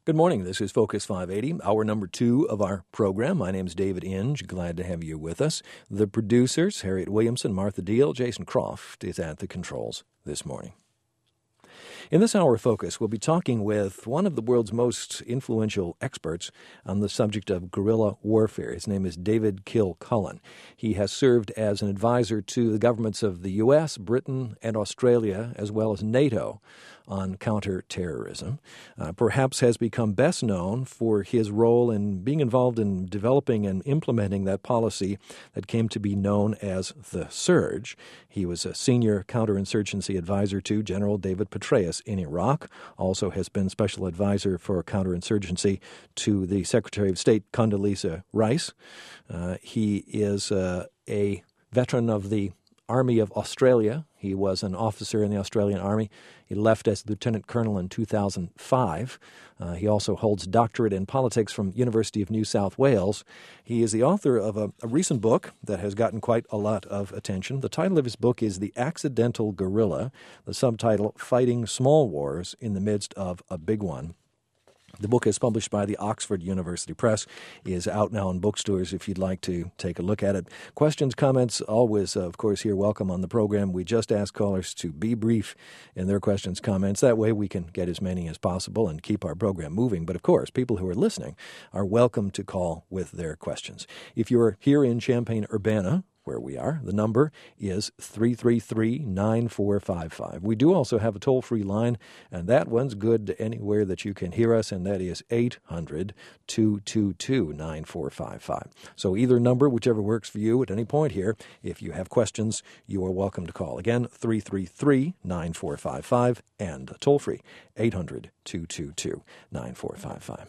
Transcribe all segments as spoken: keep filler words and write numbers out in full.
Good morning. This is Focus five eighty, hour number two of our program. My name is David Inge. Glad to have you with us. The producers, Harriet Williamson, Martha Deal, Jason Croft is at the controls this morning. In this hour of Focus, we'll be talking with one of the world's most influential experts on the subject of guerrilla warfare. His name is David Kilcullen. He has served as an advisor to the governments of the U S, Britain, and Australia, as well as NATO, on counterterrorism. Uh, perhaps has become best known for his role in being involved in developing and implementing that policy that came to be known as the Surge. He was a senior counterinsurgency advisor to General David Petraeus in Iraq, also has been special advisor for counterinsurgency to the Secretary of State Condoleezza Rice. Uh, he is uh, a veteran of the Army of Australia. He was an officer in the Australian Army. He left as lieutenant colonel in two thousand five. Uh, he also holds doctorate in politics from University of New South Wales. He is the author of a, a recent book that has gotten quite a lot of attention. The title of his book is The Accidental Guerrilla, the subtitle, Fighting Small Wars in the Midst of a Big One. The book is published by the Oxford University Press, is out now in bookstores if you'd like to take a look at it. Questions, comments, always, uh, of course, here welcome on the program. We just ask callers to be brief in their questions, comments. That way we can get as many as possible and keep our program moving. But, of course, people who are listening are welcome to call with their questions. If you're here in Champaign-Urbana, where we are, the number is three three three, nine four five five. We do also have a toll-free line, and that one's good anywhere that you can hear us, and that is eight hundred, two two two, nine four five five. So either number, whichever works for you at any point here, if you have questions, you are welcome to call. Again, three three three, nine four five five, and toll-free, eight hundred, two two two, nine four five five.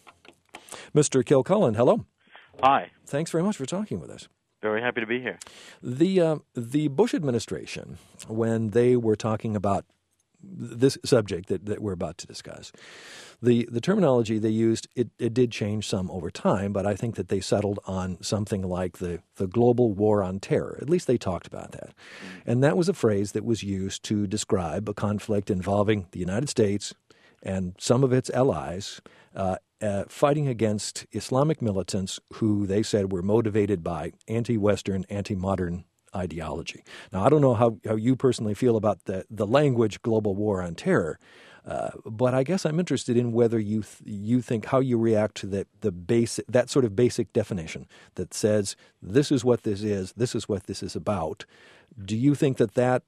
Mister Kilcullen, hello. Hi. Thanks very much for talking with us. Very happy to be here. The uh, the Bush administration, when they were talking about this subject that, that we're about to discuss, the, the terminology they used, it, it did change some over time, but I think that they settled on something like the, the global war on terror. At least they talked about that. And that was a phrase that was used to describe a conflict involving the United States and some of its allies uh, uh, fighting against Islamic militants who they said were motivated by anti-Western, anti-modern ideology. Now, I don't know how, how you personally feel about the, the language global war on terror, uh, but I guess I'm interested in whether you th- you think how you react to the, the basic, that sort of basic definition that says this is what this is, this is what this is about. Do you think that, that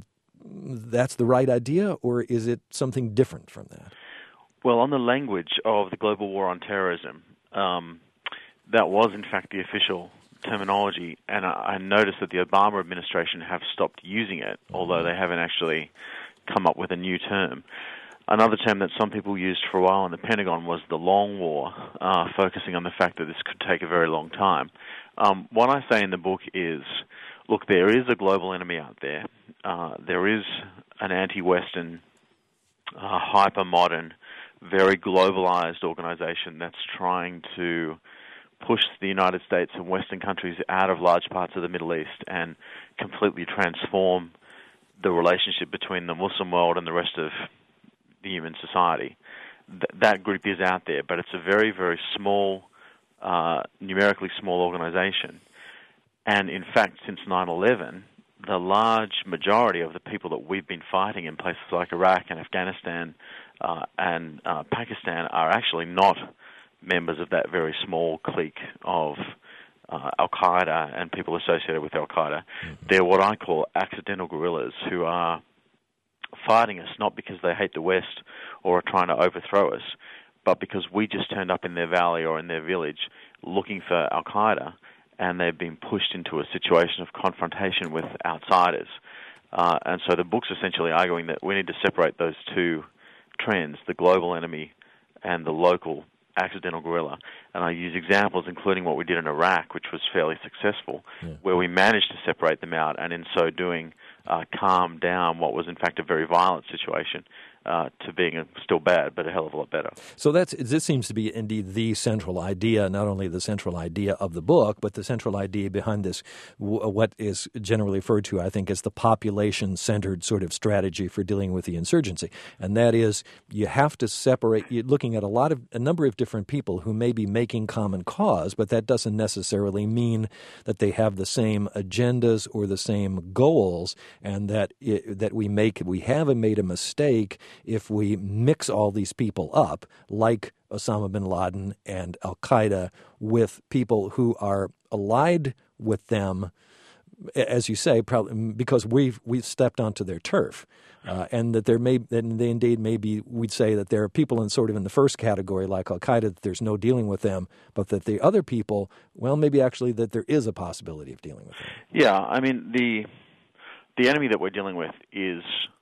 that's the right idea, or is it something different from that? Well, on the language of the global war on terrorism, um, that was in fact the official terminology, and I, I noticed that the Obama administration have stopped using it, although they haven't actually come up with a new term. Another term that some people used for a while in the Pentagon was the long war, uh, focusing on the fact that this could take a very long time. Um, what I say in the book is, look, there is a global enemy out there. Uh, there is an anti-Western, uh, hyper-modern, very globalized organization that's trying to push the United States and Western countries out of large parts of the Middle East and completely transform the relationship between the Muslim world and the rest of the human society. Th- that group is out there, but it's a very, very small, uh, numerically small organization. And in fact, since nine eleven, the large majority of the people that we've been fighting in places like Iraq and Afghanistan uh, and uh, Pakistan are actually not members of that very small clique of uh, Al-Qaeda and people associated with Al-Qaeda. Mm-hmm. They're what I call accidental guerrillas who are fighting us not because they hate the West or are trying to overthrow us, but because we just turned up in their valley or in their village looking for Al-Qaeda, and they've been pushed into a situation of confrontation with outsiders. Uh, and so the book's essentially arguing that we need to separate those two trends, the global enemy and the local accidental guerrilla. And I use examples including what we did in Iraq, which was fairly successful, yeah. where we managed to separate them out and in so doing uh, calm down what was in fact a very violent situation. uh, to being a, still bad, but a hell of a lot better. So that's this seems to be indeed the central idea, not only the central idea of the book, but the central idea behind this, w- what is generally referred to, I think, as the population-centered sort of strategy for dealing with the insurgency. And that is, you have to separate, you're looking at a lot of, a number of different people who may be making common cause, but that doesn't necessarily mean that they have the same agendas or the same goals, and that it, that we make, we haven't made a mistake if we mix all these people up, like Osama bin Laden and al-Qaeda, with people who are allied with them, as you say, probably because we've we've stepped onto their turf, uh, and that there may, and they indeed maybe we'd say that there are people in sort of in the first category, like al-Qaeda, that there's no dealing with them, but that the other people, well, maybe actually that there is a possibility of dealing with them. Yeah, I mean the the enemy that we're dealing with is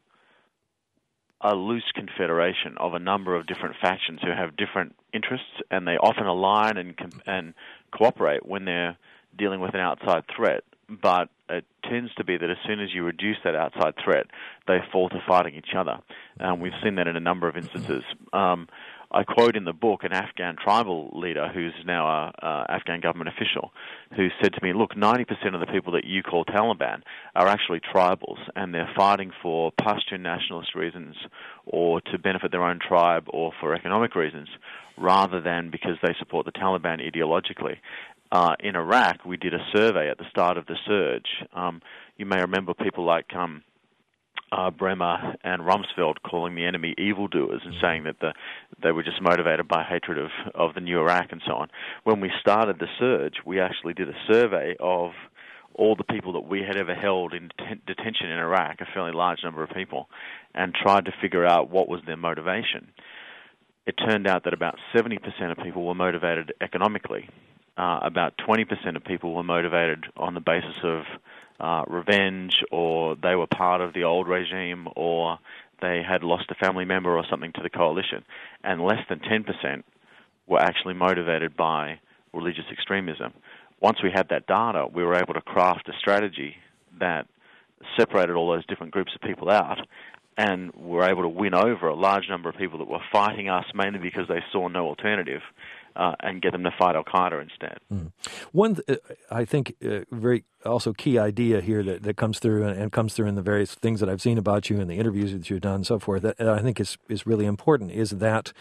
a loose confederation of a number of different factions who have different interests, and they often align and and cooperate when they're dealing with an outside threat. But it tends to be that as soon as you reduce that outside threat, they fall to fighting each other. Um, we've seen that in a number of instances. Um, I quote in the book an Afghan tribal leader who's now an Afghan government official who said to me, look, ninety percent of the people that you call Taliban are actually tribals, and they're fighting for Pashtun nationalist reasons or to benefit their own tribe or for economic reasons, rather than because they support the Taliban ideologically. Uh, in Iraq, we did a survey at the start of the surge. Um, you may remember people like um, uh, Bremer and Rumsfeld calling the enemy evildoers and saying that the, they were just motivated by hatred of, of the new Iraq and so on. When we started the surge, we actually did a survey of all the people that we had ever held in det- detention in Iraq, a fairly large number of people, and tried to figure out what was their motivation. It turned out that about seventy percent of people were motivated economically. Uh, about twenty percent of people were motivated on the basis of uh, revenge, or they were part of the old regime, or they had lost a family member or something to the coalition. And less than ten percent were actually motivated by religious extremism. Once we had that data, we were able to craft a strategy that separated all those different groups of people out, and were able to win over a large number of people that were fighting us mainly because they saw no alternative, uh, and get them to fight al-Qaeda instead. Mm. One, uh, I think, uh, very also key idea here that, that comes through and, and comes through in the various things that I've seen about you and the interviews that you've done and so forth, that, that I think is, is really important, is that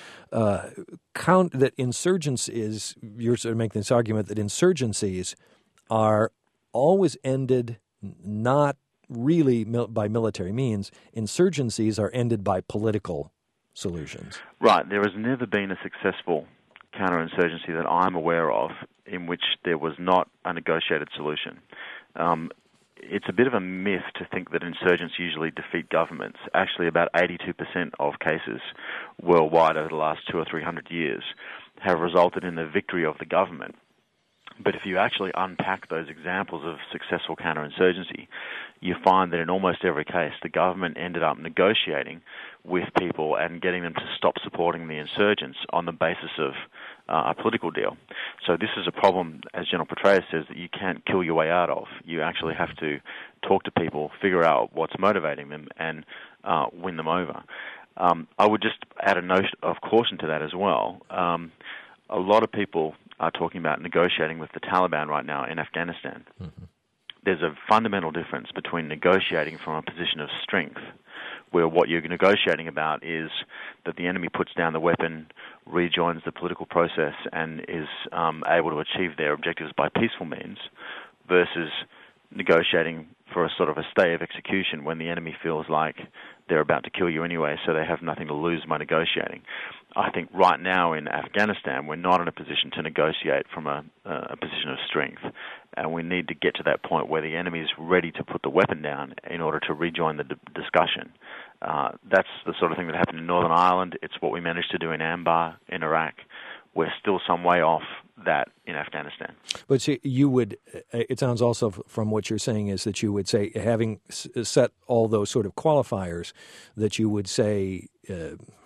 uh, count that insurgencies, you're sort of making this argument that insurgencies are always ended not really mil- by military means. Insurgencies are ended by political solutions. Right. There has never been a successful counterinsurgency that I'm aware of in which there was not a negotiated solution. Um, it's a bit of a myth to think that insurgents usually defeat governments. Actually, about eighty-two percent of cases worldwide over the last two or three hundred years have resulted in the victory of the government. But if you actually unpack those examples of successful counterinsurgency, you find that in almost every case, the government ended up negotiating with people and getting them to stop supporting the insurgents on the basis of uh, a political deal. So this is a problem, as General Petraeus says, that you can't kill your way out of. You actually have to talk to people, figure out what's motivating them, and uh, win them over. Um, I would just add a note of caution to that as well. Um, a lot of people are talking about negotiating with the Taliban right now in Afghanistan. Mm-hmm. There's a fundamental difference between negotiating from a position of strength, where what you're negotiating about is that the enemy puts down the weapon, rejoins the political process, and is um, able to achieve their objectives by peaceful means, versus negotiating for a sort of a stay of execution when the enemy feels like they're about to kill you anyway, so they have nothing to lose by negotiating. I think right now in Afghanistan, we're not in a position to negotiate from a, a position of strength, and we need to get to that point where the enemy is ready to put the weapon down in order to rejoin the d- discussion. Uh, that's the sort of thing that happened in Northern Ireland. It's what we managed to do in Anbar in Iraq. We're still some way off that in Afghanistan. But see, you would, it sounds also from what you're saying is that you would say, having set all those sort of qualifiers, that you would say uh,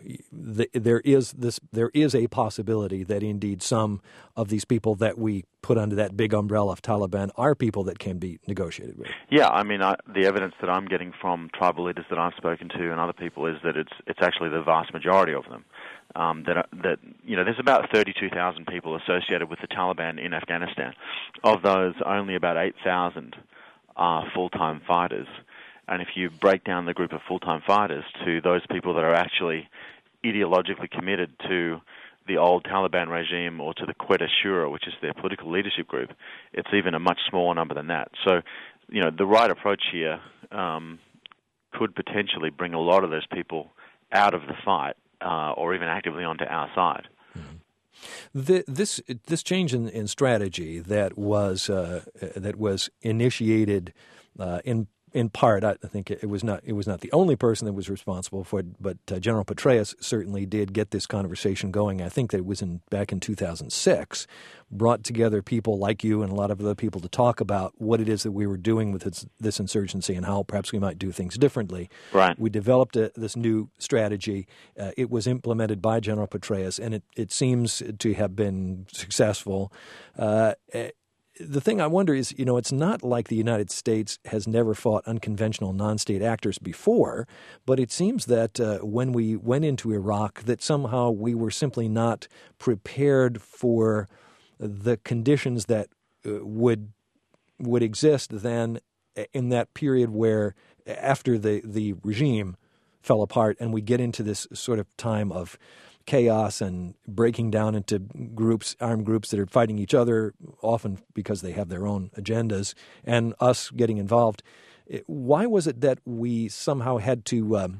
th- there is this there is a possibility that indeed some of these people that we put under that big umbrella of Taliban are people that can be negotiated with. Yeah, I mean, I, the evidence that I'm getting from tribal leaders that I've spoken to and other people is that it's it's actually the vast majority of them. Um, that that you know, there's about thirty-two thousand people associated with the Taliban in Afghanistan. Of those, only about eight thousand are full-time fighters. And if you break down the group of full-time fighters to those people that are actually ideologically committed to the old Taliban regime or to the Quetta Shura, which is their political leadership group, it's even a much smaller number than that. So, you know, the right approach here um, could potentially bring a lot of those people out of the fight uh, or even actively onto our side. Mm-hmm. The, this this change in, in strategy that was uh, that was initiated uh, in in part, I think it was not it was not the only person that was responsible for it, but uh, General Petraeus certainly did get this conversation going. I think that it was in back in two thousand six, brought together people like you and a lot of other people to talk about what it is that we were doing with this, this insurgency and how perhaps we might do things differently. Right. We developed a, this new strategy. Uh, it was implemented by General Petraeus, and it, it seems to have been successful. Uh, The thing I wonder is, you know, it's not like the United States has never fought unconventional non-state actors before, but it seems that uh, when we went into Iraq, that somehow we were simply not prepared for the conditions that uh, would would exist then in that period where after the, the regime fell apart and we get into this sort of time of chaos and breaking down into groups, armed groups that are fighting each other, often because they have their own agendas, and us getting involved. Why was it that we somehow had to um,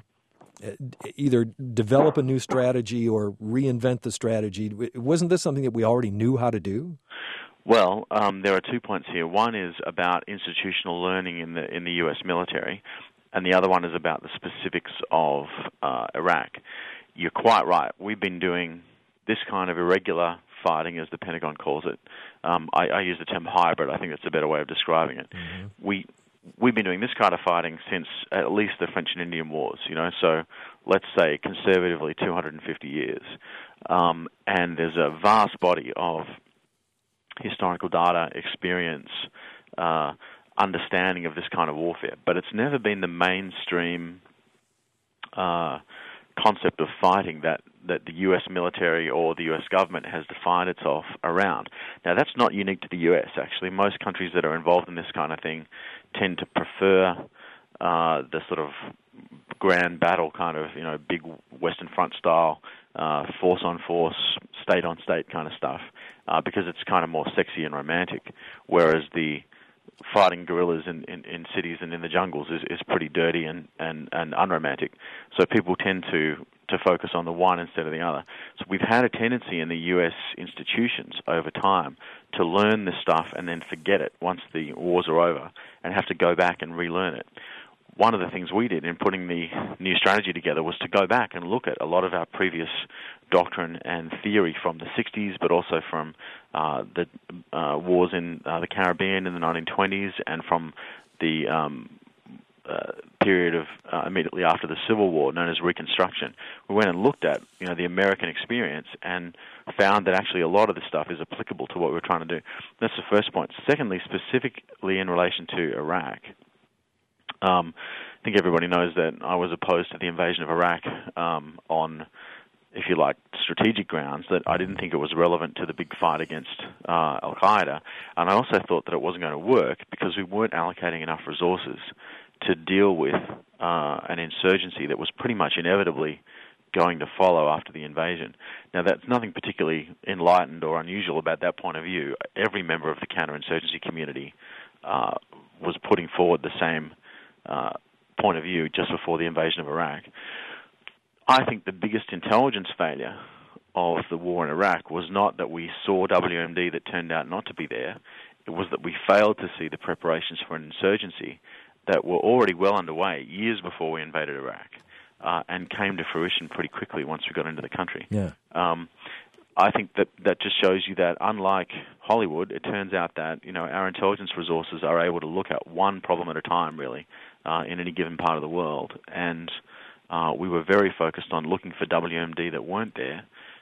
either develop a new strategy or reinvent the strategy? Wasn't this something that we already knew how to do? Well, um, there are two points here. One is about institutional learning in the in the U S military, and the other one is about the specifics of uh, Iraq. You're quite right. We've been doing this kind of irregular fighting, as the Pentagon calls it. Um, I, I use the term hybrid. I think that's a better way of describing it. Mm-hmm. We, we've been doing this kind of fighting since at least the French and Indian Wars, you know, so let's say conservatively two hundred fifty years. Um, and there's a vast body of historical data, experience, uh, understanding of this kind of warfare. But it's never been the mainstream uh concept of fighting that, that the U S military or the U S government has defined itself around. Now, that's not unique to the U S, actually. Most countries that are involved in this kind of thing tend to prefer uh, the sort of grand battle kind of, you know, big Western Front style, uh, force-on-force, state-on-state kind of stuff, uh, because it's kind of more sexy and romantic, whereas the fighting guerrillas in, in, in cities and in the jungles is, is pretty dirty and, and, and unromantic. So people tend to, to focus on the one instead of the other. So we've had a tendency in the U S institutions over time to learn this stuff and then forget it once the wars are over and have to go back and relearn it. One of the things we did in putting the new strategy together was to go back and look at a lot of our previous doctrine and theory from the sixties, but also from uh, the uh, wars in uh, the Caribbean in the nineteen twenties and from the um, uh, period of uh, immediately after the Civil War, known as Reconstruction. We went and looked at, you know, the American experience and found that actually a lot of this stuff is applicable to what we were trying to do. That's the first point. Secondly, specifically in relation to Iraq, Um, I think everybody knows that I was opposed to the invasion of Iraq um, on, if you like, strategic grounds, that I didn't think it was relevant to the big fight against uh, Al-Qaeda. And I also thought that it wasn't going to work because we weren't allocating enough resources to deal with uh, an insurgency that was pretty much inevitably going to follow after the invasion. Now, that's nothing particularly enlightened or unusual about that point of view. Every member of the counterinsurgency community uh, was putting forward the same Uh, point of view just before the invasion of Iraq. I think the biggest intelligence failure of the war in Iraq was not that we saw W M D that turned out not to be there. It was that we failed to see the preparations for an insurgency that were already well underway years before we invaded Iraq uh, and came to fruition pretty quickly once we got into the country. Yeah. Um, I think that that just shows you that, unlike Hollywood, it turns out that, you know, our intelligence resources are able to look at one problem at a time, really, uh, in any given part of the world, and Uh, we were very focused on looking for W M D that weren't there.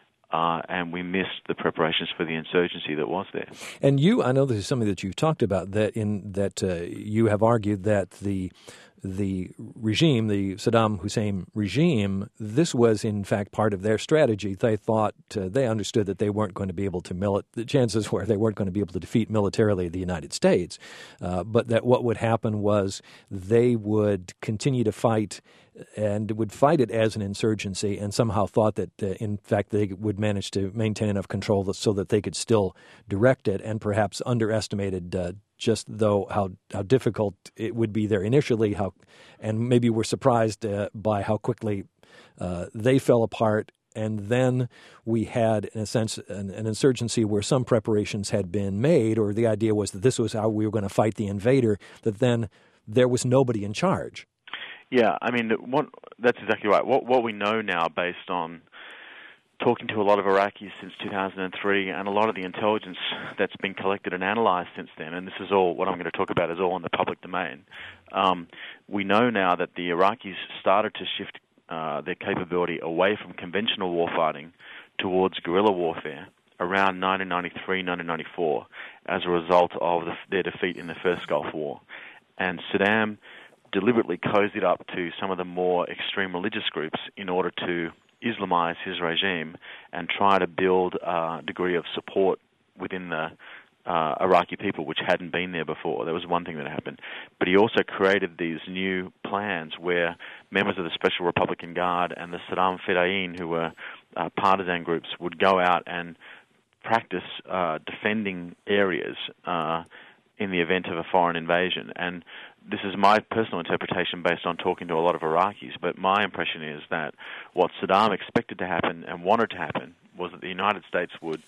Uh, and we missed the preparations for the insurgency that was there. And you, I know this is something that you've talked about, that in that uh, you have argued that the the regime, the Saddam Hussein regime, this was in fact part of their strategy. They thought, uh, they understood that they weren't going to be able to, mili- the chances were they weren't going to be able to defeat militarily the United States, uh, but that what would happen was they would continue to fight and would fight it as an insurgency, and somehow thought that, uh, in fact, they would manage to maintain enough control so that they could still direct it, and perhaps underestimated uh, just though how, how difficult it would be there initially, how, and maybe were surprised uh, by how quickly uh, they fell apart. And then we had, in a sense, an, an insurgency where some preparations had been made, or the idea was that this was how we were going to fight the invader, that then there was nobody in charge. Yeah, I mean, what, that's exactly right. What what we know now, based on talking to a lot of Iraqis since two thousand three, and a lot of the intelligence that's been collected and analyzed since then, and this is all, what I'm going to talk about is all in the public domain, um, we know now that the Iraqis started to shift uh, their capability away from conventional warfighting towards guerrilla warfare around nineteen ninety-three, nineteen ninety-four, as a result of the, their defeat in the first Gulf War. And Saddam deliberately cozied up to some of the more extreme religious groups in order to Islamize his regime and try to build a degree of support within the uh, Iraqi people, which hadn't been there before. That was one thing that happened. But he also created these new plans where members of the Special Republican Guard and the Saddam Fedayeen, who were uh, partisan groups, would go out and practice uh, defending areas uh, in the event of a foreign invasion. And this is my personal interpretation based on talking to a lot of Iraqis, but my impression is that what Saddam expected to happen and wanted to happen was that the United States would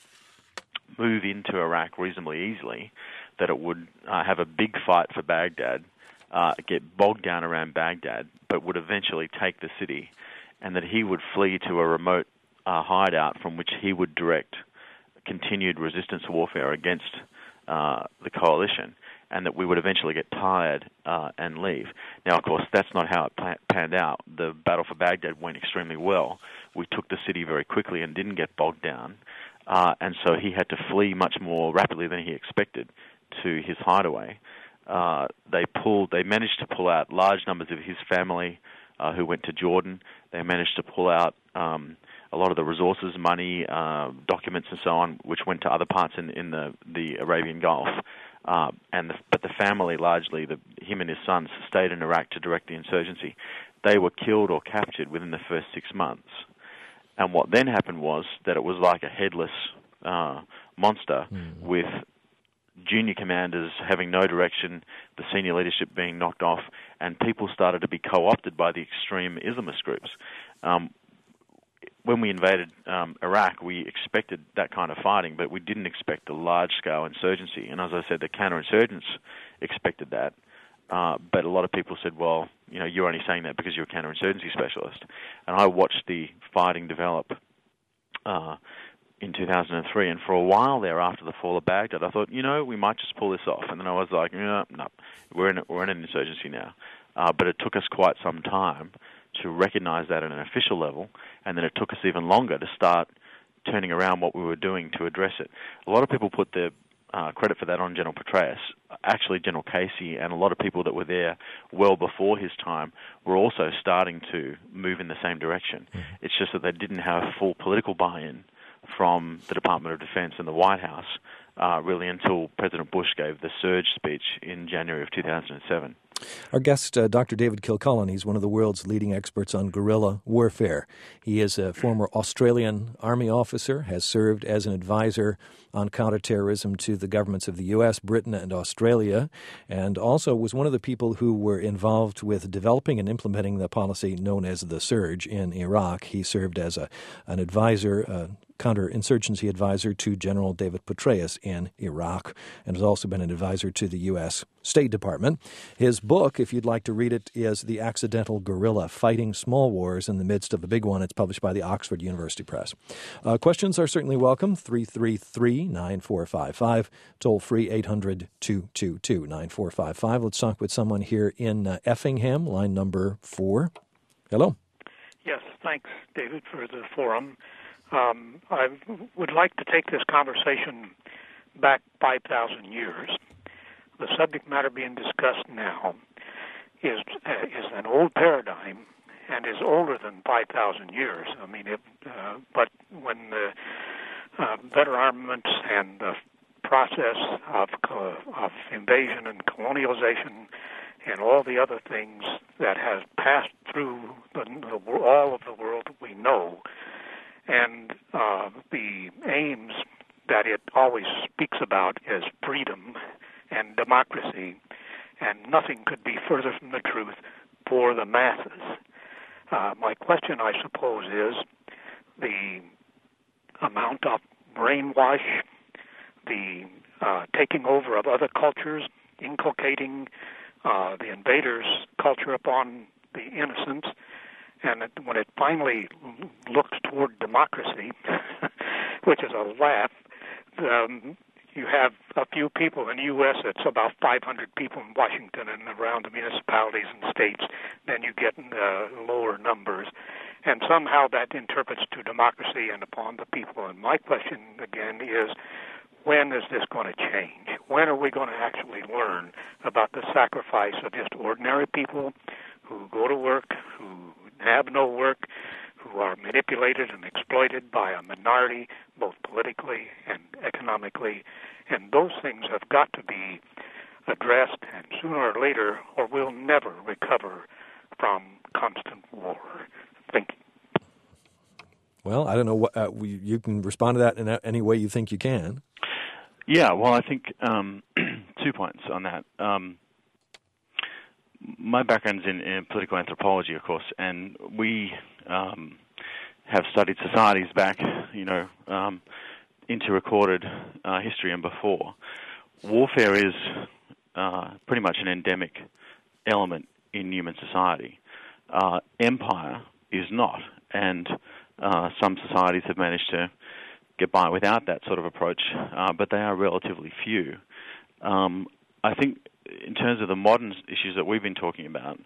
move into Iraq reasonably easily, that it would uh, have a big fight for Baghdad, uh, get bogged down around Baghdad, but would eventually take the city, and that he would flee to a remote uh, hideout from which he would direct continued resistance warfare against uh, the coalition, and that we would eventually get tired uh, and leave. Now, of course, that's not how it panned out. The battle for Baghdad went extremely well. We took the city very quickly and didn't get bogged down, uh, and so he had to flee much more rapidly than he expected to his hideaway. Uh, they pulled. They managed to pull out large numbers of his family uh, who went to Jordan. They managed to pull out um, a lot of the resources, money, uh, documents, and so on, which went to other parts in, in the, the Arabian Gulf. Uh, and the, but the family, largely, the, him and his sons, stayed in Iraq to direct the insurgency. They were killed or captured within the first six months. And what then happened was that it was like a headless uh, monster mm-hmm. with junior commanders having no direction, the senior leadership being knocked off, and people started to be co-opted by the extreme Islamist groups. Um, when we invaded um, Iraq, we expected that kind of fighting, but we didn't expect a large-scale insurgency. And as I said, the counterinsurgents expected that. Uh, but a lot of people said, well, you know, you're only saying that because you're a counterinsurgency specialist. And I watched the fighting develop uh, in two thousand three, and for a while there after the fall of Baghdad, I thought, you know, we might just pull this off. And then I was like, no, no, we're in, a, we're in an insurgency now. Uh, but it took us quite some time to recognize that at an official level, and then it took us even longer to start turning around what we were doing to address it. A lot of people put the uh, credit for that on General Petraeus. Actually, General Casey and a lot of people that were there well before his time were also starting to move in the same direction. Mm-hmm. It's just that they didn't have full political buy-in from the Department of Defense and the White House uh, really until President Bush gave the surge speech in January of two thousand seven. Our guest, uh, Doctor David Kilcullen, he's one of the world's leading experts on guerrilla warfare. He is a former Australian Army officer, has served as an advisor on counterterrorism to the governments of the U S, Britain, and Australia, and also was one of the people who were involved with developing and implementing the policy known as the Surge in Iraq. He served as a an advisor, uh, counterinsurgency advisor to General David Petraeus in Iraq, and has also been an advisor to the U S State Department. His book, if you'd like to read it, is The Accidental Guerrilla, Fighting Small Wars in the Midst of a Big One. It's published by the Oxford University Press. Uh, questions are certainly welcome. three three three, nine four five five, toll free eight hundred, two two two, nine four five five. Let's talk with someone here in uh, Effingham, line number four. Hello. Yes, thanks, David, for the forum. Um, I would like to take this conversation back five thousand years. The subject matter being discussed now is uh, is an old paradigm and is older than five thousand years. I mean, it, uh, but when the uh, better armaments and the process of uh, of invasion and colonialization and all the other things that has passed through the, the, all of the world that we know, and uh, the aims that it always speaks about is freedom and democracy, and nothing could be further from the truth for the masses. Uh, my question, I suppose, is the amount of brainwash, the uh, taking over of other cultures, inculcating uh, the invaders' culture upon the innocents, and it, when it finally looks toward democracy, which is a laugh, um, you have a few people in the U S It's about five hundred people in Washington and around the municipalities and states. Then you get uh, lower numbers. And somehow that interprets to democracy and upon the people. And my question, again, is when is this going to change? When are we going to actually learn about the sacrifice of just ordinary people who go to work, who have no work, who are manipulated and exploited by a minority, both politically and economically? And those things have got to be addressed, and sooner or later, or we'll never recover from constant war. Thank you. Well, I don't know what uh, we, you can respond to that in any way you think you can. Yeah, well, I think um, two points on that. Um, my background's in, in political anthropology, of course, and we um, have studied societies back, you know, um, into recorded uh, history and before. Warfare is uh, pretty much an endemic element in human society. Uh, empire is not, and uh, some societies have managed to get by without that sort of approach, uh, but they are relatively few. Um, I think in terms of the modern issues that we've been talking about,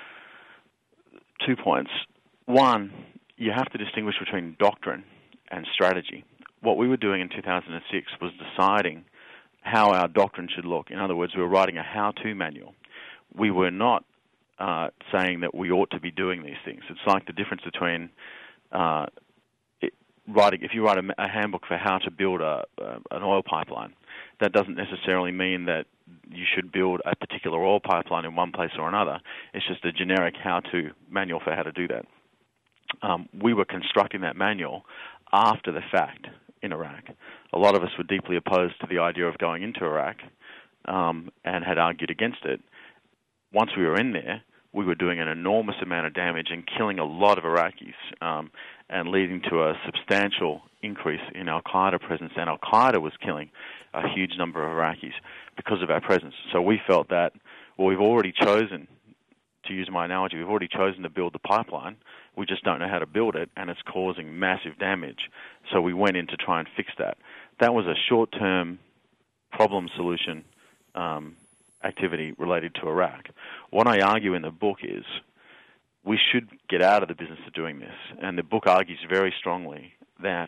two points. One, you have to distinguish between doctrine and strategy. What we were doing in two thousand six was deciding how our doctrine should look. In other words, we were writing a how-to manual. We were not uh, saying that we ought to be doing these things. It's like the difference between uh, it, writing, if you write a, a handbook for how to build a, a, an oil pipeline, that doesn't necessarily mean that you should build a particular oil pipeline in one place or another. It's just a generic how-to manual for how to do that. Um, we were constructing that manual after the fact in Iraq. A lot of us were deeply opposed to the idea of going into Iraq um, and had argued against it. Once we were in there, we were doing an enormous amount of damage and killing a lot of Iraqis um, and leading to a substantial increase in al-Qaeda presence. And al-Qaeda was killing a huge number of Iraqis because of our presence. So we felt that, well, we've already chosen, to use my analogy, we've already chosen to build the pipeline. We just don't know how to build it, and it's causing massive damage. So we went in to try and fix that. That was a short-term problem-solution um, activity related to Iraq. What I argue in the book is we should get out of the business of doing this, and the book argues very strongly that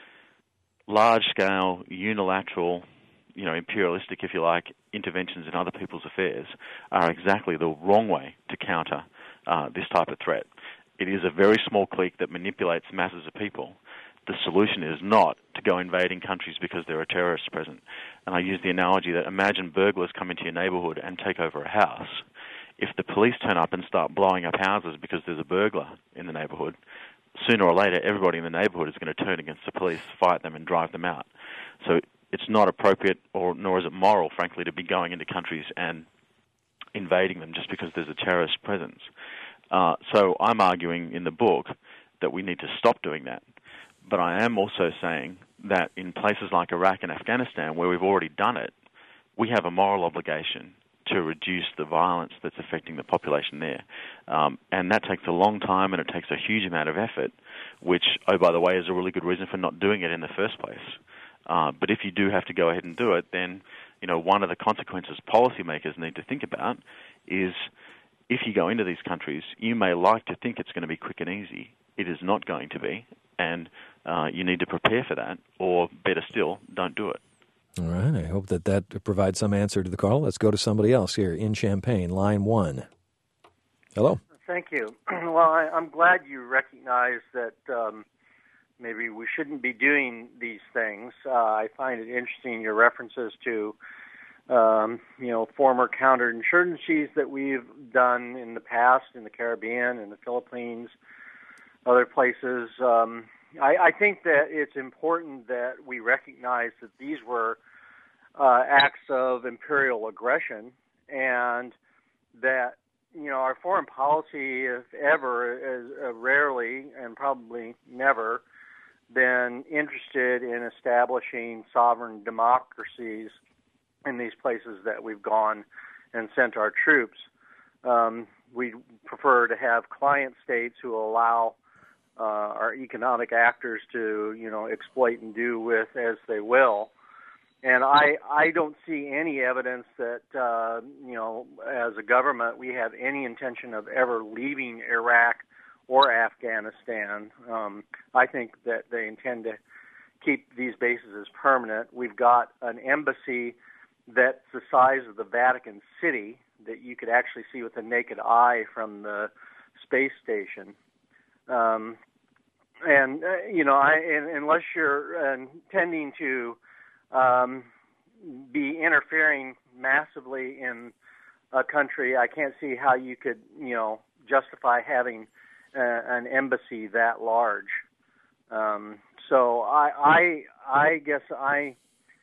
large-scale, unilateral, you know, imperialistic, if you like, interventions in other people's affairs are exactly the wrong way to counter uh, this type of threat. It is a very small clique that manipulates masses of people. The solution is not to go invading countries because there are terrorists present. And I use the analogy that imagine burglars come into your neighborhood and take over a house. If the police turn up and start blowing up houses because there's a burglar in the neighborhood, sooner or later everybody in the neighborhood is going to turn against the police, fight them, and drive them out. So it's not appropriate, or nor is it moral, frankly, to be going into countries and invading them just because there's a terrorist presence. Uh, so I'm arguing in the book that we need to stop doing that. But I am also saying that in places like Iraq and Afghanistan, where we've already done it, we have a moral obligation to reduce the violence that's affecting the population there. Um, and that takes a long time, and it takes a huge amount of effort, which, oh, by the way, is a really good reason for not doing it in the first place. Uh, but if you do have to go ahead and do it, then, you know, one of the consequences policymakers need to think about is if you go into these countries, you may like to think it's going to be quick and easy, it is not going to be, and uh, you need to prepare for that, or better still, don't do it. All right. I hope that that provides some answer to the call. Let's go to somebody else here in Champaign, line one. Hello. Thank you. Well, I, I'm glad you recognize that um, maybe we shouldn't be doing these things. Uh, I find it interesting, your references to, um, you know, former counterinsurgencies that we've done in the past in the Caribbean, in the Philippines, other places. Um, I, I think that it's important that we recognize that these were uh, acts of imperial aggression, and that, you know, our foreign policy, if ever, is uh, rarely and probably never been interested in establishing sovereign democracies in these places that we've gone and sent our troops. Um, we prefer to have client states who allow uh, our economic actors to, you know, exploit and do with as they will. And I, I don't see any evidence that, uh, you know, as a government, we have any intention of ever leaving Iraq or Afghanistan. Um, I think that they intend to keep these bases as permanent. We've got an embassy that's the size of the Vatican City that you could actually see with the naked eye from the space station. Um, and, uh, you know, I, and, unless you're uh, intending to Um, be interfering massively in a country, I can't see how you could, you know, justify having uh, an embassy that large. Um, so I, I, I guess I,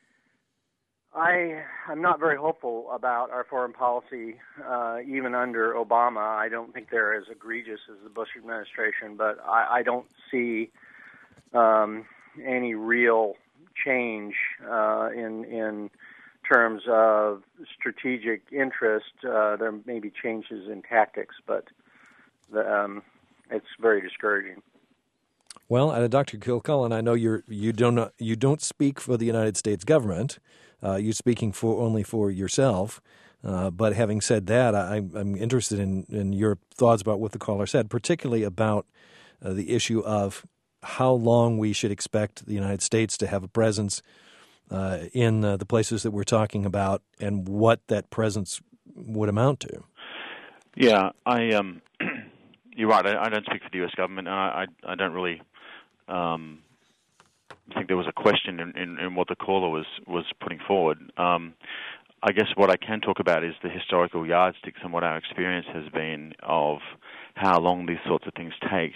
I, I'm not very hopeful about our foreign policy, uh, even under Obama. I don't think they're as egregious as the Bush administration, but I, I don't see um, any real change uh, in in terms of strategic interest. Uh, there may be changes in tactics, but the, um, it's very discouraging. Well, uh, Doctor Kilcullen, I know you're you don't you don't speak for the United States government. Uh, you're speaking for only for yourself. Uh, but having said that, I, I'm interested in, in your thoughts about what the caller said, particularly about uh, the issue of how long we should expect the United States to have a presence uh, in uh, the places that we're talking about, and what that presence would amount to. Yeah, I um, you're right. I, I don't speak for the U S government, and I, I, I don't really um, think there was a question in, in, in what the caller was, was putting forward. Um, I guess what I can talk about is the historical yardsticks and what our experience has been of how long these sorts of things take.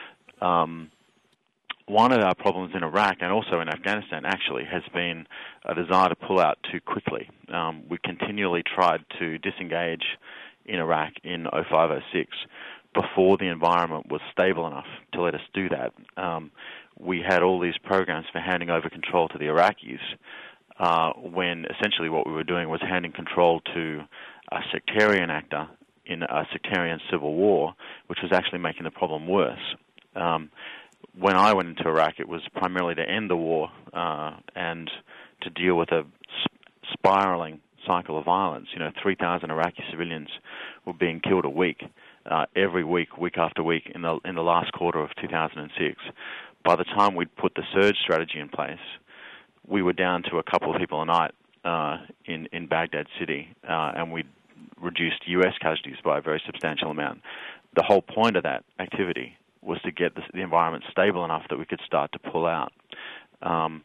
Um, One of our problems in Iraq and also in Afghanistan actually has been a desire to pull out too quickly. Um, we continually tried to disengage in Iraq in oh five oh six before the environment was stable enough to let us do that. Um, we had all these programs for handing over control to the Iraqis uh, when essentially what we were doing was handing control to a sectarian actor in a sectarian civil war, which was actually making the problem worse. Um, When I went into Iraq, it was primarily to end the war uh, and to deal with a sp- spiraling cycle of violence. You know, three thousand Iraqi civilians were being killed a week, uh, every week, week after week, in the in the last quarter of two thousand six. By the time we'd put the surge strategy in place, we were down to a couple of people a night uh, in in Baghdad City, uh, and we'd reduced U S casualties by a very substantial amount. The whole point of that activity was to get the, the environment stable enough that we could start to pull out. Um,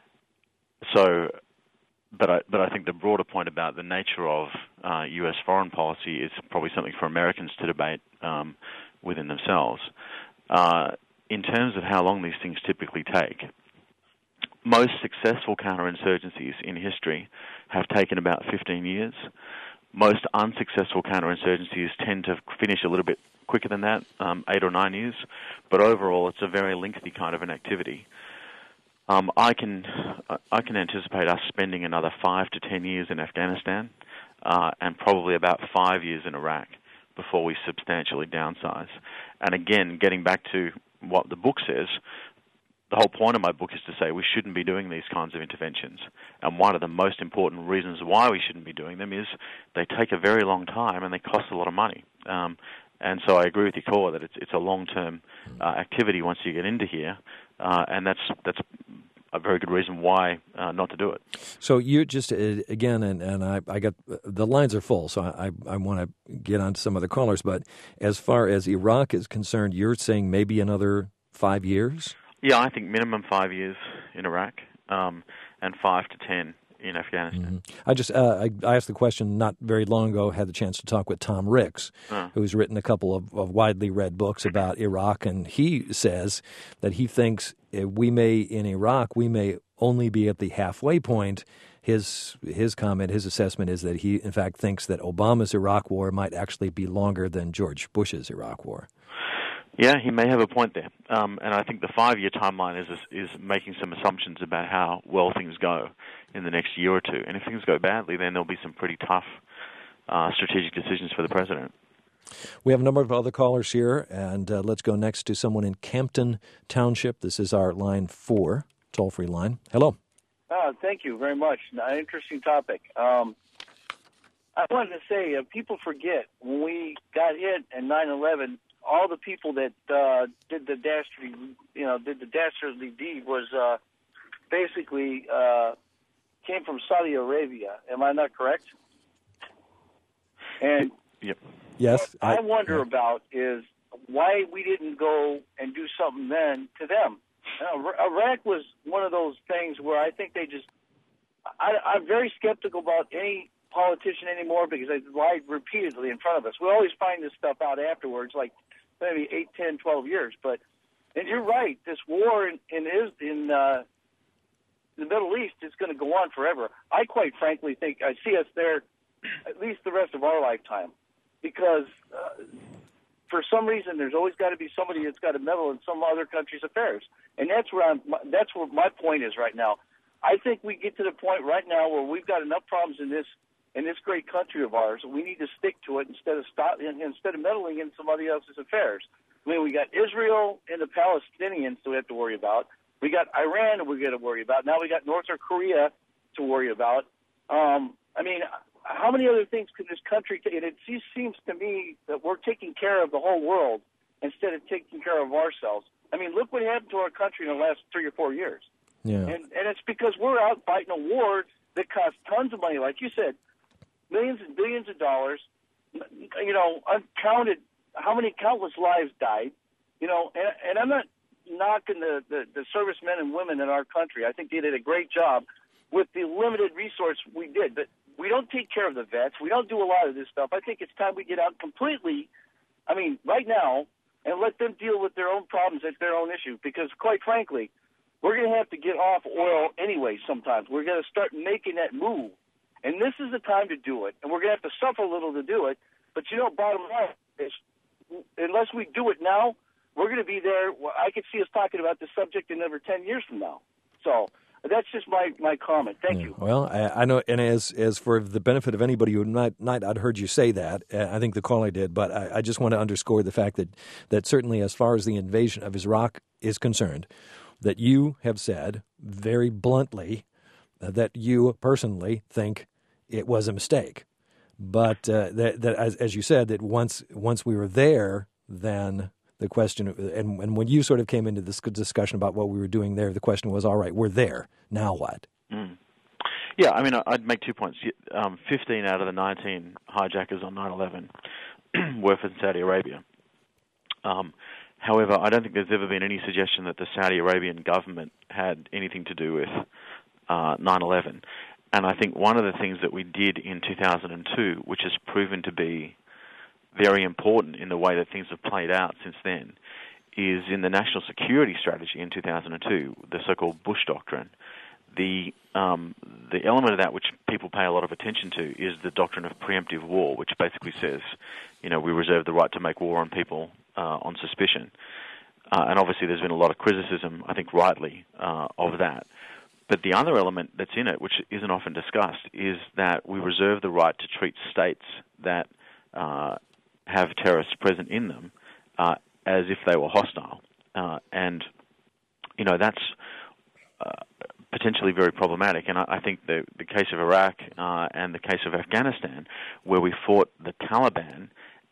so, but I, but I think the broader point about the nature of uh, U S foreign policy is probably something for Americans to debate um, within themselves. Uh, in terms of how long these things typically take, most successful counterinsurgencies in history have taken about fifteen years. Most unsuccessful counterinsurgencies tend to finish a little bit quicker than that, um, eight or nine years. But overall, it's a very lengthy kind of an activity. Um, I can I can anticipate us spending another five to ten years in Afghanistan, uh, and probably about five years in Iraq before we substantially downsize. And again, getting back to what the book says, the whole point of my book is to say we shouldn't be doing these kinds of interventions. And one of the most important reasons why we shouldn't be doing them is they take a very long time and they cost a lot of money. Um, And so I agree with your caller that it's it's a long-term uh, activity once you get into here, uh, and that's that's a very good reason why uh, not to do it. So you just, uh, again, and, and I, I got, the lines are full, so I, I want to get on to some other callers, but as far as Iraq is concerned, you're saying maybe another five years? Yeah, I think minimum five years in Iraq um, and five to ten in Afghanistan. Mm-hmm. I just uh, I, I asked the question not very long ago, had the chance to talk with Tom Ricks, uh. who's written a couple of, of widely read books about Iraq, and he says that he thinks we may, in Iraq, we may only be at the halfway point. His his comment, his assessment is that he, in fact, thinks that Obama's Iraq war might actually be longer than George Bush's Iraq war. Yeah, he may have a point there, um, and I think the five-year timeline is is making some assumptions about how well things go in the next year or two. And if things go badly, then there'll be some pretty tough uh, strategic decisions for the president. We have a number of other callers here, and uh, let's go next to someone in Campton Township. This is our line four, toll-free line. Hello. Uh, thank you very much. An interesting topic. Um, I wanted to say, uh, people forget when we got hit in nine eleven. All the people that uh, did the dastardly, you know, did the dastardly deed was uh, basically uh, came from Saudi Arabia. Am I not correct? And yep. Yes. What I, I wonder yeah. about is why we didn't go and do something then to them. You know, Iraq was one of those things where I think they just. I, I'm very skeptical about any politician anymore because they lied repeatedly in front of us. We always find this stuff out afterwards, like maybe eight, ten, twelve years. But and you're right, this war in in, in uh, the Middle East is going to go on forever. I quite frankly think I see us there at least the rest of our lifetime, because uh, for some reason there's always got to be somebody that's got to meddle in some other country's affairs, and that's where I'm. That's where my point is right now. I think we get to the point right now where we've got enough problems in this. in this great country of ours, we need to stick to it instead of stop, instead of meddling in somebody else's affairs. I mean, we got Israel and the Palestinians that we have to worry about. We got Iran that we're going to worry about. Now we got North Korea to worry about. Um, I mean, how many other things could this country take? And it seems to me that we're taking care of the whole world instead of taking care of ourselves. I mean, look what happened to our country in the last three or four years. Yeah. And, and it's because we're out fighting a war that costs tons of money, like you said. Millions and billions of dollars, you know, uncounted, how many countless lives died, you know, and, and I'm not knocking the, the, the servicemen and women in our country. I think they did a great job with the limited resource we did, but we don't take care of the vets. We don't do a lot of this stuff. I think it's time we get out completely, I mean, right now, and let them deal with their own problems at their own issue, because quite frankly, we're going to have to get off oil anyway sometimes. We're going to start making that move. And this is the time to do it, and we're going to have to suffer a little to do it. But, you know, bottom line is, unless we do it now, we're going to be there. I could see us talking about this subject in over ten years from now. So that's just my, my comment. Thank yeah. you. Well, I, I know, and as as for the benefit of anybody who might not I'd heard you say that, I think the caller did, but I, I just want to underscore the fact that, that certainly as far as the invasion of Iraq is concerned, that you have said very bluntly uh, that you personally think it was a mistake, but uh, that, that as, as you said, that once once we were there, then the question, and, and when you sort of came into this discussion about what we were doing there, the question was, all right, we're there, now what? Mm. Yeah, I mean, I'd make two points. Um, fifteen out of the nineteen hijackers on nine eleven were from Saudi Arabia. Um, however, I don't think there's ever been any suggestion that the Saudi Arabian government had anything to do with uh, nine eleven. And I think one of the things that we did in two thousand two, which has proven to be very important in the way that things have played out since then, is in the national security strategy in two thousand two, the so-called Bush Doctrine. The um, the element of that which people pay a lot of attention to is the doctrine of preemptive war, which basically says, you know, we reserve the right to make war on people uh, on suspicion. Uh, and obviously there's been a lot of criticism, I think rightly, uh, of that. But the other element that's in it, which isn't often discussed, is that we reserve the right to treat states that uh, have terrorists present in them uh, as if they were hostile. Uh, and, you know, that's uh, potentially very problematic. And I, I think the, the case of Iraq uh, and the case of Afghanistan, where we fought the Taliban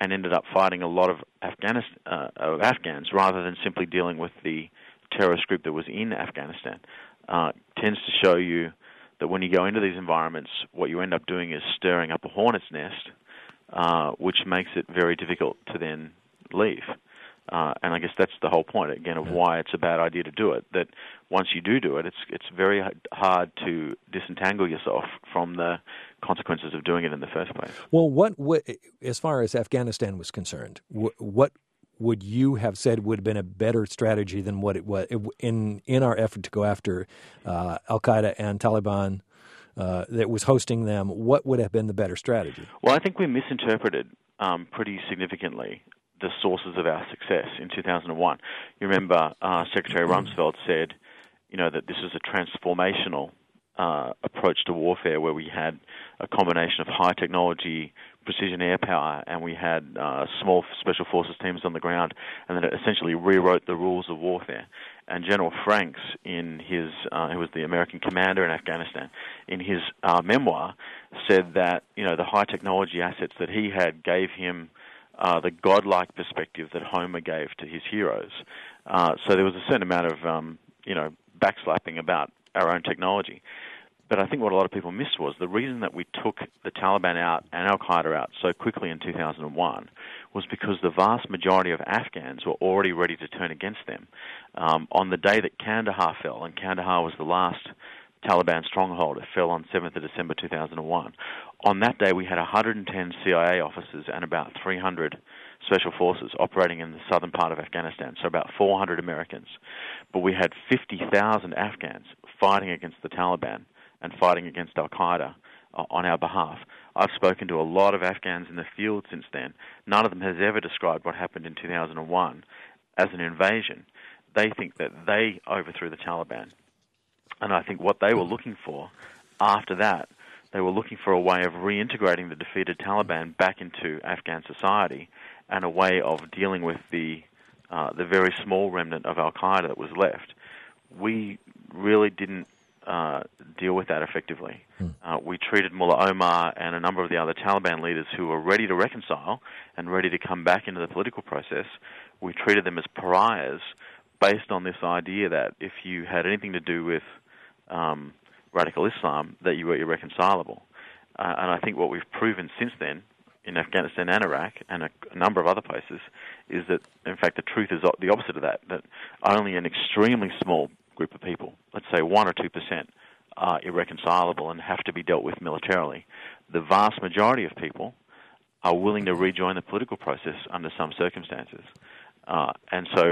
and ended up fighting a lot of Afghanistan, uh, of Afghans rather than simply dealing with the terrorist group that was in Afghanistan, uh, tends to show you that when you go into these environments, what you end up doing is stirring up a hornet's nest, uh, which makes it very difficult to then leave. Uh, and I guess that's the whole point, again, of why it's a bad idea to do it, that once you do do it, it's it's very hard to disentangle yourself from the consequences of doing it in the first place. Well, what, what as far as Afghanistan was concerned, what, what would you have said would have been a better strategy than what it was in, in our effort to go after uh, Al-Qaeda and Taliban uh, that was hosting them? What would have been the better strategy? Well, I think we misinterpreted um, pretty significantly the sources of our success in two thousand one. You remember uh, Secretary Rumsfeld said, you know, that this is a transformational uh, approach to warfare where we had a combination of high technology, precision air power, and we had uh, small special forces teams on the ground, and that it essentially rewrote the rules of warfare. And General Franks, in his, uh, who was the American commander in Afghanistan, in his uh, memoir, said that, you know, the high technology assets that he had gave him Uh, the godlike perspective that Homer gave to his heroes. Uh, so there was a certain amount of, um, you know, backslapping about our own technology. But I think what a lot of people missed was the reason that we took the Taliban out and Al-Qaeda out so quickly in two thousand one was because the vast majority of Afghans were already ready to turn against them. Um, on the day that Kandahar fell, and Kandahar was the last Taliban stronghold, it fell on seventh of December two thousand one. On that day, we had one hundred ten C I A officers and about three hundred special forces operating in the southern part of Afghanistan, so about four hundred Americans. But we had fifty thousand Afghans fighting against the Taliban and fighting against Al-Qaeda uh, on our behalf. I've spoken to a lot of Afghans in the field since then. None of them has ever described what happened in two thousand one as an invasion. They think that they overthrew the Taliban. And I think what they were looking for after that, they were looking for a way of reintegrating the defeated Taliban back into Afghan society and a way of dealing with the uh, the very small remnant of Al-Qaeda that was left. We really didn't uh, deal with that effectively. Hmm. Uh, we treated Mullah Omar and a number of the other Taliban leaders who were ready to reconcile and ready to come back into the political process. We treated them as pariahs based on this idea that if you had anything to do with um, radical Islam, that you were irreconcilable. Uh, and I think what we've proven since then in Afghanistan and Iraq and a, a number of other places is that, in fact, the truth is the opposite of that, that only an extremely small group of people, let's say one or two percent, are irreconcilable and have to be dealt with militarily. The vast majority of people are willing to rejoin the political process under some circumstances. Uh, and so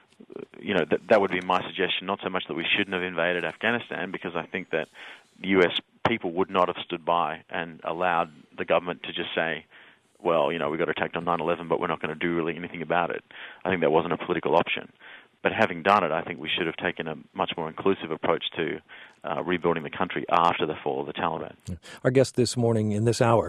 you know, that, that would be my suggestion, not so much that we shouldn't have invaded Afghanistan, because I think that the U S people would not have stood by and allowed the government to just say, well, you know, we got attacked on nine eleven, but we're not going to do really anything about it. I think that wasn't a political option. But having done it, I think we should have taken a much more inclusive approach to uh, rebuilding the country after the fall of the Taliban. Our guest this morning in this hour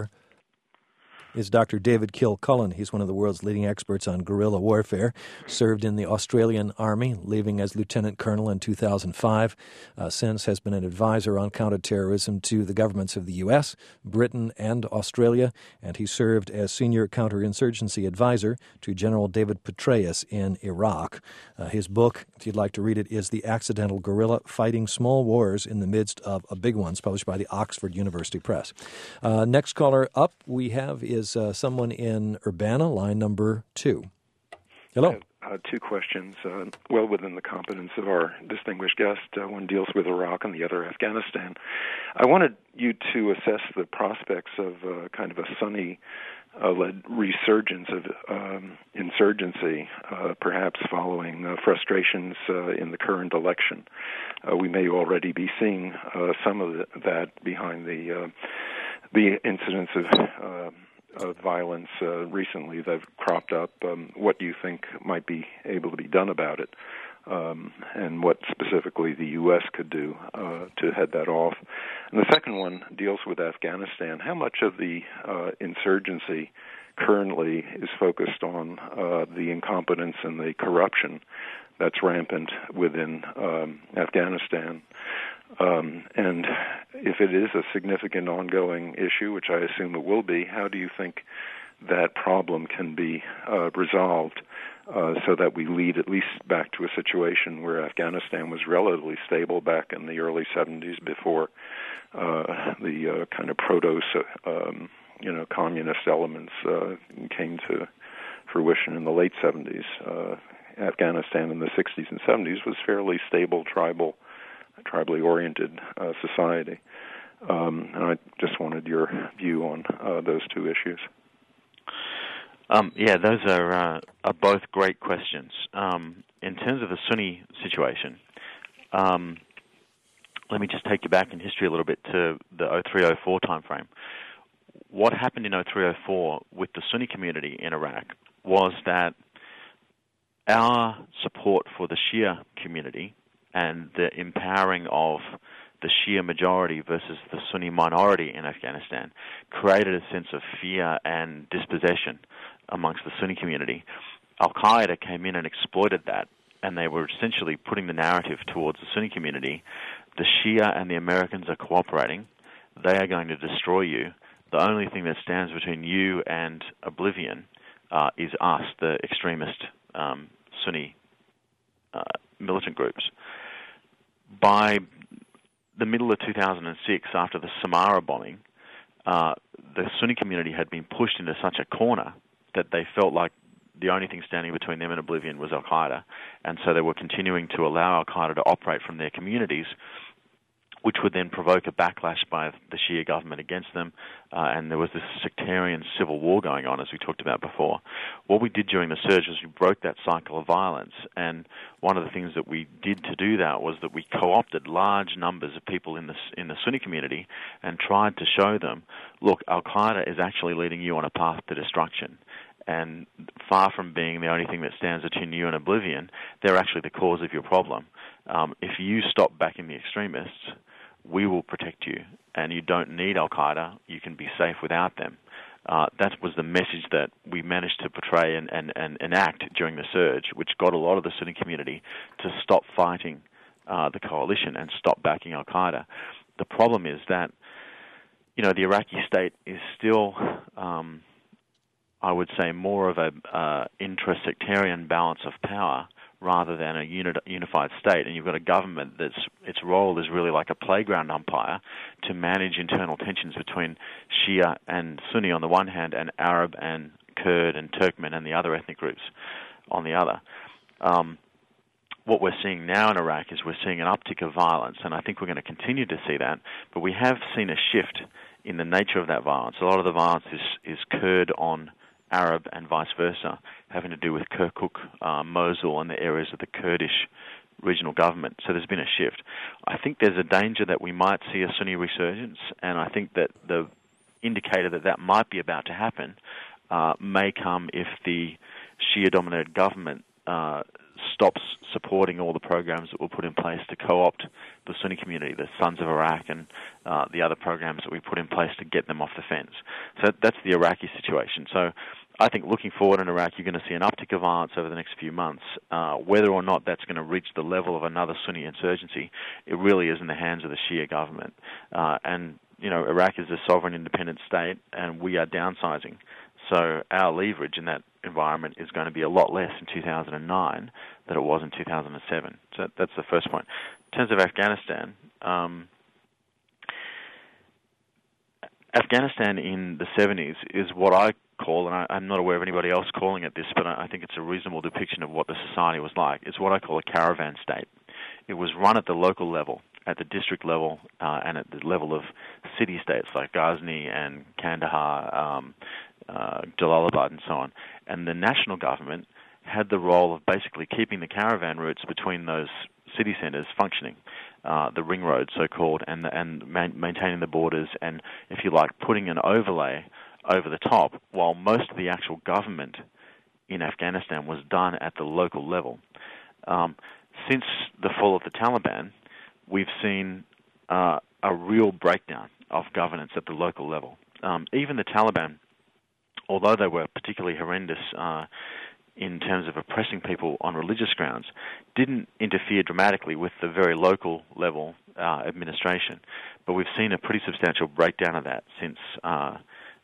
is Doctor David Kilcullen. He's one of the world's leading experts on guerrilla warfare, served in the Australian Army, leaving as lieutenant colonel in two thousand five. Uh, since has been an advisor on counterterrorism to the governments of the U S, Britain, and Australia, and he served as senior counterinsurgency advisor to General David Petraeus in Iraq. Uh, his book, if you'd like to read it, is The Accidental Guerrilla, Fighting Small Wars in the Midst of a Big Ones, published by the Oxford University Press. Uh, next caller up we have is Is uh, someone in Urbana, line number two. Hello. I have, uh, two questions, uh, well within the competence of our distinguished guest. Uh, one deals with Iraq and the other Afghanistan. I wanted you to assess the prospects of uh, kind of a Sunni-led uh, resurgence of um, insurgency, uh, perhaps following uh, frustrations uh, in the current election. Uh, we may already be seeing uh, some of the, that behind the uh, the incidents of uh, of violence uh, recently that have cropped up. Um, what do you think might be able to be done about it, um, and what specifically the U S could do uh, to head that off? And the second one deals with Afghanistan. How much of the uh, insurgency currently is focused on uh, the incompetence and the corruption that's rampant within um, Afghanistan? Um, and if it is a significant ongoing issue, which I assume it will be, how do you think that problem can be uh, resolved uh, so that we lead at least back to a situation where Afghanistan was relatively stable back in the early seventies before uh, the uh, kind of proto, um, you know, communist elements uh, came to fruition in the late seventies. Uh, Afghanistan in the sixties and seventies was fairly stable, tribal, tribally oriented uh, society. Um, and I just wanted your view on uh, those two issues. Um, yeah, those are, uh, are both great questions. Um, in terms of the Sunni situation, um, let me just take you back in history a little bit to the oh three oh four timeframe. What happened in oh three oh four with the Sunni community in Iraq was that our support for the Shia community and the empowering of the Shia majority versus the Sunni minority in Afghanistan created a sense of fear and dispossession amongst the Sunni community. Al-Qaeda came in and exploited that, and they were essentially putting the narrative towards the Sunni community. The Shia and the Americans are cooperating. They are going to destroy you. The only thing that stands between you and oblivion uh, is us, the extremist um, Sunni uh, militant groups. By the middle of two thousand six, after the Samarra bombing, uh, the Sunni community had been pushed into such a corner that they felt like the only thing standing between them and oblivion was Al-Qaeda, and so they were continuing to allow Al-Qaeda to operate from their communities, which would then provoke a backlash by the Shia government against them, uh, and there was this sectarian civil war going on, as we talked about before. What we did during the surge was we broke that cycle of violence, and one of the things that we did to do that was that we co-opted large numbers of people in the, in the Sunni community and tried to show them, look, Al-Qaeda is actually leading you on a path to destruction. And far from being the only thing that stands between you and oblivion, they're actually the cause of your problem. Um, if you stop backing the extremists, we will protect you, and you don't need Al-Qaeda. You can be safe without them. Uh, that was the message that we managed to portray and, and, and enact during the surge, which got a lot of the Sunni community to stop fighting uh, the coalition and stop backing Al-Qaeda. The problem is that, you know, the Iraqi state is still, um, I would say, more of a uh, intra-sectarian balance of power rather than a unit, unified state. And you've got a government that's its role is really like a playground umpire to manage internal tensions between Shia and Sunni on the one hand, and Arab and Kurd and Turkmen and the other ethnic groups on the other. Um, what we're seeing now in Iraq is we're seeing an uptick of violence, and I think we're going to continue to see that, but we have seen a shift in the nature of that violence. A lot of the violence is, is Kurd on Arab and vice versa, having to do with Kirkuk, uh, Mosul, and the areas of the Kurdish regional government. So there's been a shift. I think there's a danger that we might see a Sunni resurgence, and I think that the indicator that that might be about to happen uh, may come if the Shia-dominated government uh, stops supporting all the programs that were put in place to co-opt the Sunni community, the Sons of Iraq, and uh, the other programs that we put in place to get them off the fence. So that's the Iraqi situation. So I think looking forward in Iraq, you're going to see an uptick of violence over the next few months. Uh, whether or not that's going to reach the level of another Sunni insurgency, it really is in the hands of the Shia government. Uh, and, you know, Iraq is a sovereign independent state, and we are downsizing. So our leverage in that environment is going to be a lot less in two thousand nine than it was in two thousand seven. So that's the first point. In terms of Afghanistan, um, Afghanistan in the seventies is what I call, and I, I'm not aware of anybody else calling it this, but I, I think it's a reasonable depiction of what the society was like. It's what I call a caravan state. It was run at the local level, at the district level, uh, and at the level of city-states like Ghazni and Kandahar, um, uh, Jalalabad, and so on. And the national government had the role of basically keeping the caravan routes between those city centres functioning, uh, the ring road, so-called, and, the, and man, maintaining the borders and, if you like, putting an overlay over the top, while most of the actual government in Afghanistan was done at the local level. Um, since the fall of the Taliban, we've seen uh, a real breakdown of governance at the local level. Um, even the Taliban, although they were particularly horrendous uh, in terms of oppressing people on religious grounds, didn't interfere dramatically with the very local level uh, administration. But we've seen a pretty substantial breakdown of that since uh,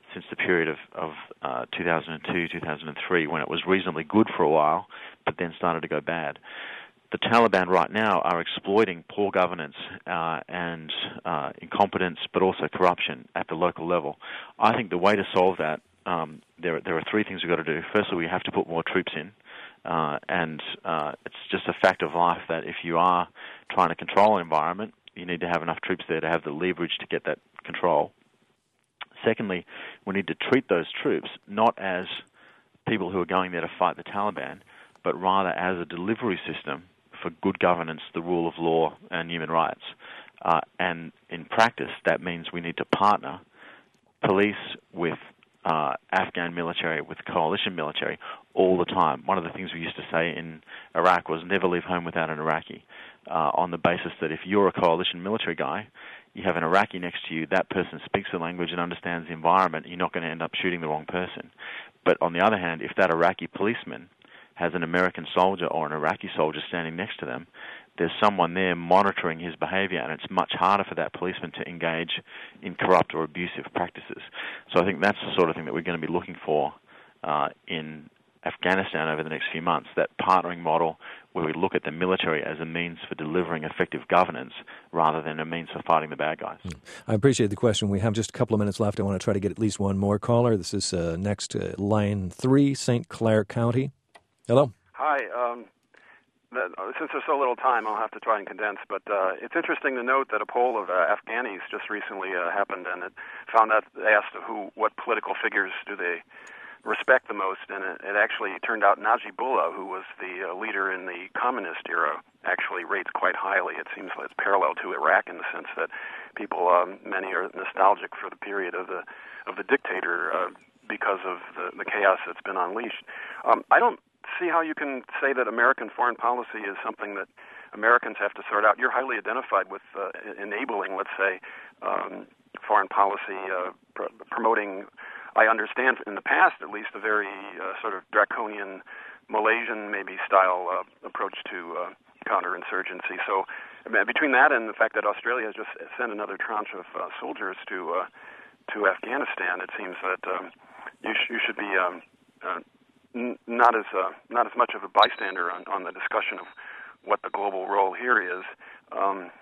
since the period of, of uh, two thousand two, two thousand three, when it was reasonably good for a while, but then started to go bad. The Taliban right now are exploiting poor governance uh, and uh, incompetence, but also corruption at the local level. I think the way to solve that, um, there, there are three things we've got to do. Firstly, we have to put more troops in, uh, and uh, it's just a fact of life that if you are trying to control an environment, you need to have enough troops there to have the leverage to get that control. Secondly, we need to treat those troops not as people who are going there to fight the Taliban, but rather as a delivery system for good governance, the rule of law, and human rights. Uh, and in practice, that means we need to partner police with uh, Afghan military, with coalition military, all the time. One of the things we used to say in Iraq was never leave home without an Iraqi, uh, on the basis that if you're a coalition military guy, you have an Iraqi next to you, that person speaks the language and understands the environment, you're not going to end up shooting the wrong person. But on the other hand, if that Iraqi policeman has an American soldier or an Iraqi soldier standing next to them, there's someone there monitoring his behavior, and it's much harder for that policeman to engage in corrupt or abusive practices. So I think that's the sort of thing that we're going to be looking for uh, in Afghanistan over the next few months, that partnering model where we look at the military as a means for delivering effective governance rather than a means for fighting the bad guys. I appreciate the question. We have just a couple of minutes left. I want to try to get at least one more caller. This is uh, next uh, line three, Saint Clair County. Hello. Hi. Um, that, since there's so little time, I'll have to try and condense. But uh, it's interesting to note that a poll of uh, Afghanis just recently uh, happened, and it found out, asked who, what political figures do they respect the most, and it, it actually turned out Najibullah, who was the uh, leader in the communist era, actually rates quite highly. It seems like it's parallel to Iraq in the sense that people, um, many are nostalgic for the period of the of the dictator uh, because of the, the chaos that's been unleashed. Um, I don't see how you can say that American foreign policy is something that Americans have to sort out. You're highly identified with uh, enabling, let's say, um, foreign policy, uh, pr- promoting, I understand in the past at least, a very uh, sort of draconian Malaysian maybe style uh, approach to uh, counterinsurgency. So between that and the fact that Australia has just sent another tranche of uh, soldiers to uh, to Afghanistan, it seems that um, you, sh- you should be um, uh, n- not as uh, not as much of a bystander on, on the discussion of what the global role here is. Um,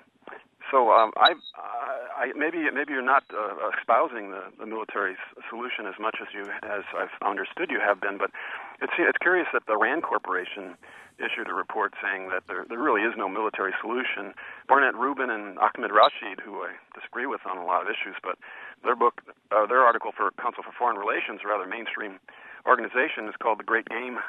so um, I, I maybe maybe you're not uh, espousing the, the military solution as much as you as I've understood you have been, but it's it's curious that the RAND Corporation issued a report saying that there there really is no military solution. Barnett Rubin and Ahmed Rashid, who I disagree with on a lot of issues, but their book, uh, their article for Council for Foreign Relations, a rather mainstream organization, is called The Great Game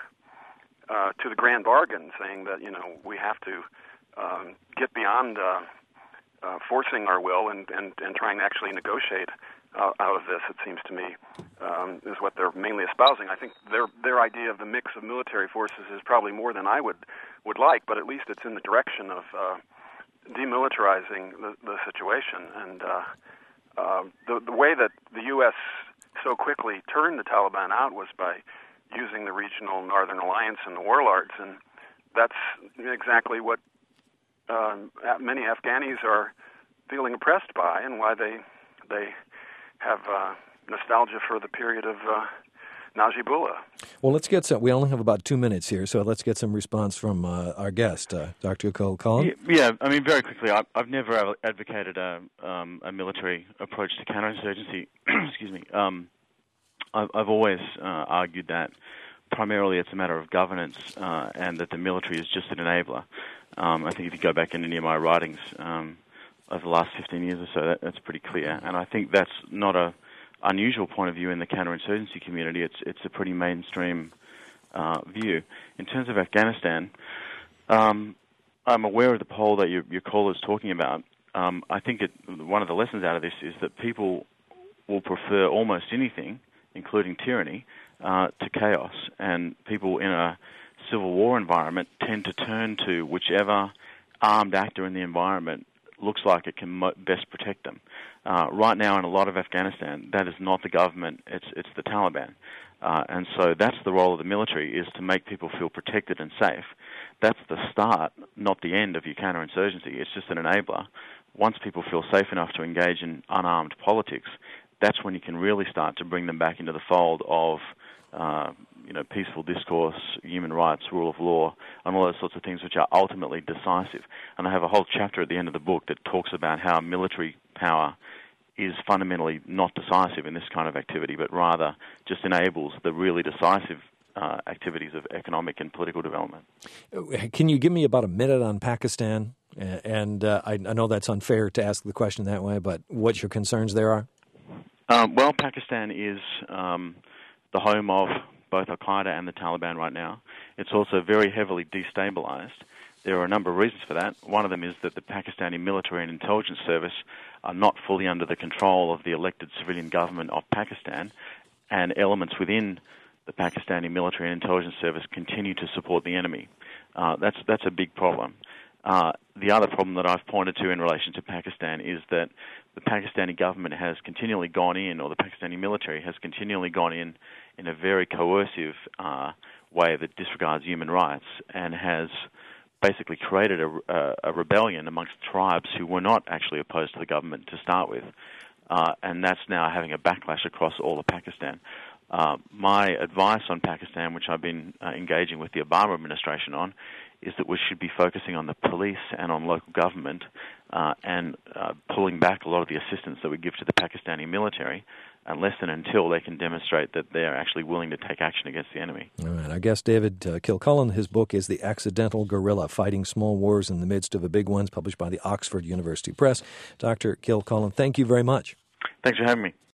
uh, to the Grand Bargain, saying that, you know, we have to um, get beyond uh, uh, forcing our will and, and, and trying to actually negotiate uh, out of this, it seems to me, um, is what they're mainly espousing. I think their their idea of the mix of military forces is probably more than I would, would like, but at least it's in the direction of uh, demilitarizing the, the situation. And uh, uh, the, the way that the U S so quickly turned the Taliban out was by using the regional Northern Alliance and the warlords, and that's exactly what uh, many Afghanis are feeling oppressed by, and why they they have uh, nostalgia for the period of uh, Najibullah. Well, let's get some. We only have about two minutes here, so let's get some response from uh, our guest, uh, Doctor Colin. Yeah, I mean, very quickly, I've, I've never advocated a, um, a military approach to counterinsurgency. Excuse me. Um, I've, I've always uh, argued that primarily it's a matter of governance, uh, and that the military is just an enabler. Um, I think if you go back in any of my writings um, over the last fifteen years or so, that, that's pretty clear. And I think that's not a unusual point of view in the counterinsurgency community. It's it's a pretty mainstream uh, view. In terms of Afghanistan, um, I'm aware of the poll that your, your caller is talking about. Um, I think it, one of the lessons out of this is that people will prefer almost anything, including tyranny, uh, to chaos. And people in a civil war environment tend to turn to whichever armed actor in the environment looks like it can mo- best protect them. Uh, right now in a lot of Afghanistan, that is not the government, it's it's the Taliban. Uh, and so that's the role of the military, is to make people feel protected and safe. That's the start, not the end of your counterinsurgency. It's just an enabler. Once people feel safe enough to engage in unarmed politics, that's when you can really start to bring them back into the fold of uh, you know, peaceful discourse, human rights, rule of law, and all those sorts of things which are ultimately decisive. And I have a whole chapter at the end of the book that talks about how military power is fundamentally not decisive in this kind of activity, but rather just enables the really decisive uh, activities of economic and political development. Can you give me about a minute on Pakistan? And uh, I, I know that's unfair to ask the question that way, but what your concerns there are? Um, well, Pakistan is um, the home of both Al-Qaeda and the Taliban right now. It's also very heavily destabilized. There are a number of reasons for that. One of them is that the Pakistani military and intelligence service are not fully under the control of the elected civilian government of Pakistan, and elements within the Pakistani military and intelligence service continue to support the enemy. Uh, that's that's a big problem. Uh, the other problem that I've pointed to in relation to Pakistan is that the Pakistani government has continually gone in, or the Pakistani military has continually gone in, in a very coercive uh, way that disregards human rights and has basically created a, a, a rebellion amongst tribes who were not actually opposed to the government to start with. Uh, and that's now having a backlash across all of Pakistan. Uh, my advice on Pakistan, which I've been uh, engaging with the Obama administration on, is that we should be focusing on the police and on local government uh, and uh, pulling back a lot of the assistance that we give to the Pakistani military unless and until they can demonstrate that they're actually willing to take action against the enemy. All right. Our guest, David uh, Kilcullen, his book is The Accidental Guerrilla, Fighting Small Wars in the Midst of a Big Ones, published by the Oxford University Press. Doctor Kilcullen, thank you very much. Thanks for having me.